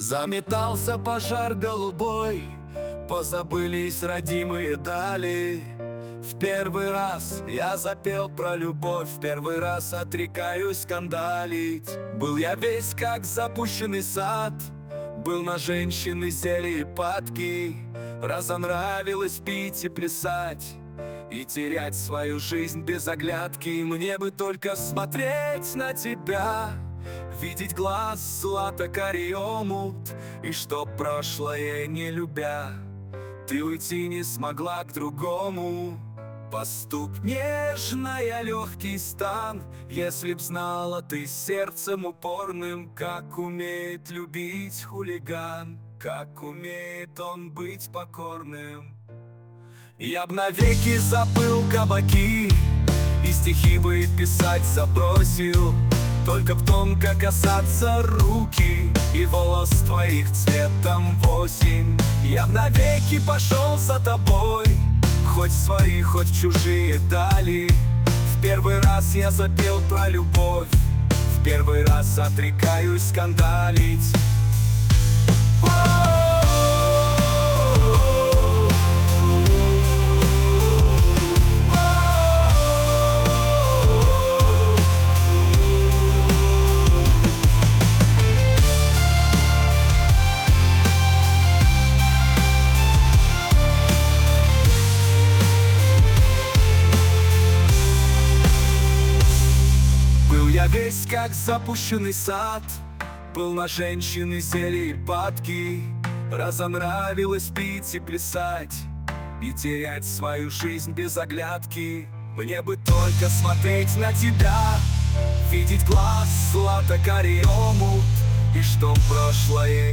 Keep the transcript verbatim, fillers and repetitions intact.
Заметался пожар голубой, позабылись родимые дали. В первый раз я запел про любовь, в первый раз отрекаюсь скандалить. Был я весь как запущенный сад, был на женщины зелье и падки. Разонравилось пить и плясать, и терять свою жизнь без оглядки. Мне бы только смотреть на тебя, видеть глаз злато-карий омут, и чтоб прошлое не любя, ты уйти не смогла к другому. Поступ нежная, легкий стан, если б знала ты сердцем упорным, как умеет любить хулиган, как умеет он быть покорным. Я б навеки забыл кабаки, и стихи бы писать забросил, только б тонко касаться руки и волос твоих цветом в осень. Я б навеки пошел за тобой, хоть свои, хоть чужие дали. В первый раз я запел про любовь, в первый раз отрекаюсь скандалить. Я весь как запущенный сад, был на женщины зелье и падки. Разонравилось пить и плясать, и терять свою жизнь без оглядки. Мне бы только смотреть на тебя, видеть глаз злато-карий омут, и чтоб прошлое